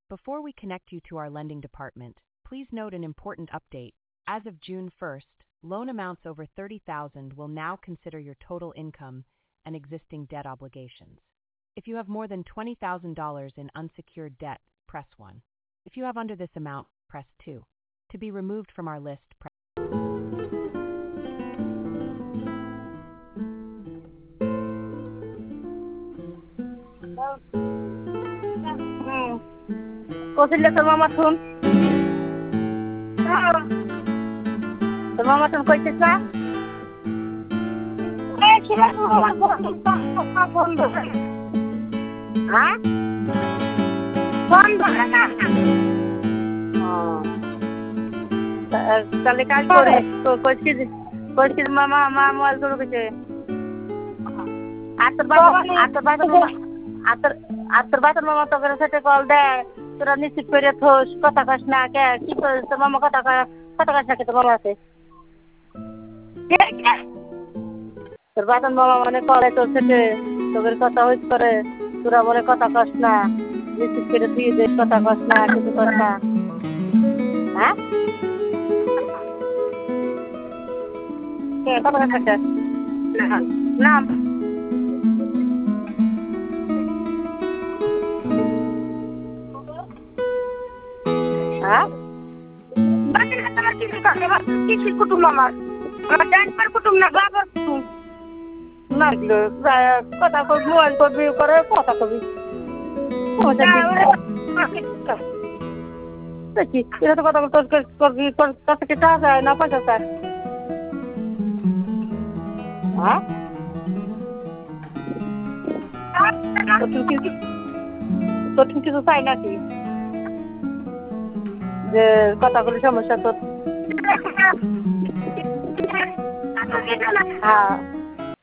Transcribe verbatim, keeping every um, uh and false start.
Before we connect you to our lending department, please note an important update. As of June first, loan amounts over thirty thousand dollars will now consider your total income and existing debt obligations. If you have more than twenty thousand dollars in unsecured debt, press one. If you have under this amount, press two. To be removed from our list, press Kosile তোর মামা শুন তোর মামা শুন কইছিস না হ্যাঁ তাহলে কাজ করে কইছিস কইছিস মামা মা মোবাইল শুরু করছে আর তোর বাবা আর তোর বাবা আর তোর আর তোর বাবার মামা তোর সাথে কল দেয় তোরা নিশ্চিত করে থোস কথা কাস না কে কি করিস তোর মামা কথা কথা কাস না কে তোর মামা আছে তোর বাবার মামা মানে করে তোর সাথে তোদের কথা হইস করে তোরা মনে কথা কাস না নিশ্চিত করে তুই দেশ কথা কাস না কিছু কর না হ্যাঁ কে কথা কাস না হ্যাঁ কিসের কুটুম আমার আমার ডাক্তার কুটুম না বাবার কুটুম না কথা কবি মোবাইল করবি করে কথা কবি দেখি এটা তো কথা করবি কাছে কি টাকা চায় না পয়সা চায় হ্যাঁ তোর কিছু চাই নাকি যে কথাগুলি সমস্যা তো হ্যাঁ